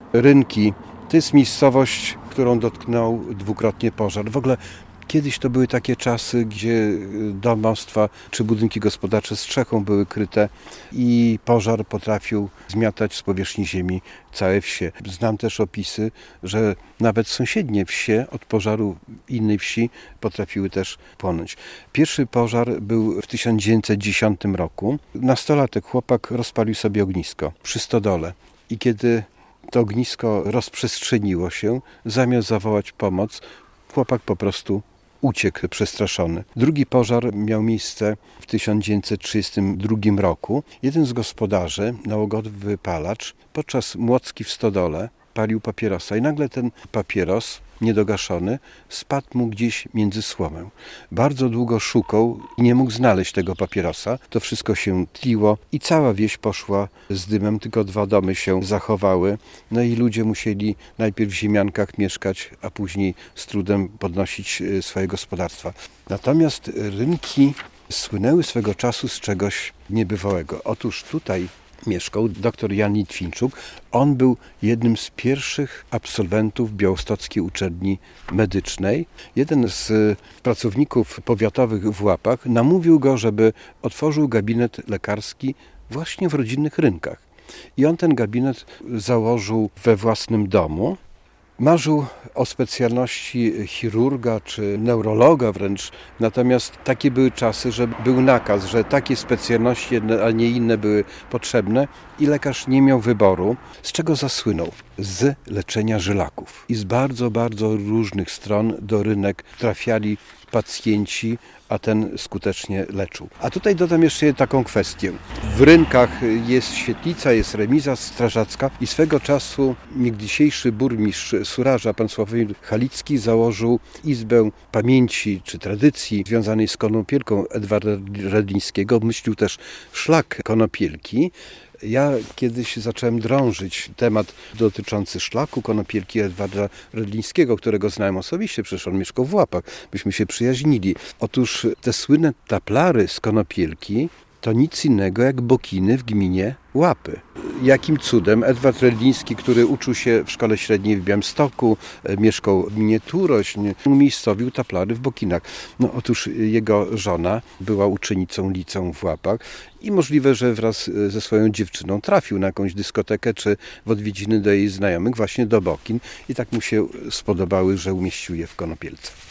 Rynki to jest miejscowość, którą dotknął dwukrotnie pożar. W ogóle kiedyś to były takie czasy, gdzie domostwa czy budynki gospodarcze strzechą były kryte i pożar potrafił zmiatać z powierzchni ziemi całe wsie. Znam też opisy, że nawet sąsiednie wsie od pożaru innej wsi potrafiły też płonąć. Pierwszy pożar był w 1910 roku. Nastolatek chłopak rozpalił sobie ognisko przy stodole i kiedy to ognisko rozprzestrzeniło się, zamiast zawołać pomoc, chłopak po prostu uciekł przestraszony. Drugi pożar miał miejsce w 1932 roku. Jeden z gospodarzy, nałogowy wypalacz, podczas młocki w stodole palił papierosa i nagle ten papieros, niedogaszony, spadł mu gdzieś między słomę. Bardzo długo szukał i nie mógł znaleźć tego papierosa. To wszystko się tliło i cała wieś poszła z dymem, tylko 2 domy się zachowały. No i ludzie musieli najpierw w ziemiankach mieszkać, a później z trudem podnosić swoje gospodarstwa. Natomiast rynki słynęły swego czasu z czegoś niebywałego. Otóż tutaj mieszkał dr Jan Litwinczuk. On był jednym z pierwszych absolwentów Białostockiej Uczelni Medycznej. Jeden z pracowników powiatowych w Łapach namówił go, żeby otworzył gabinet lekarski właśnie w rodzinnych rynkach. I on ten gabinet założył we własnym domu. Marzył o specjalności chirurga czy neurologa wręcz, natomiast takie były czasy, że był nakaz, że takie specjalności, a nie inne były potrzebne i lekarz nie miał wyboru. Z czego zasłynął? Z leczenia żylaków. I z bardzo, bardzo różnych stron do rynek trafiali pacjenci, a ten skutecznie leczył. A tutaj dodam jeszcze taką kwestię. W rynkach jest świetlica, jest remiza strażacka i swego czasu niegdysiejszy burmistrz Suraża, pan Sławomir Halicki, założył izbę pamięci czy tradycji związanej z konopielką Edwarda Redlińskiego. Obmyślił też szlak konopielki. Ja kiedyś zacząłem drążyć temat dotyczący szlaku konopielki Edwarda Redlińskiego, którego znałem osobiście, przecież on mieszkał w Łapach, byśmy się przyjaźnili. Otóż te słynne taplary z konopielki to nic innego jak bokiny w gminie Łapy. Jakim cudem Edward Redliński, który uczył się w szkole średniej w Białymstoku, mieszkał w gminie Turośń, umiejscowił taplary w Bokinach. No otóż jego żona była uczennicą liceum w Łapach i możliwe, że wraz ze swoją dziewczyną trafił na jakąś dyskotekę czy w odwiedziny do jej znajomych właśnie do Bokin i tak mu się spodobały, że umieścił je w Konopielce.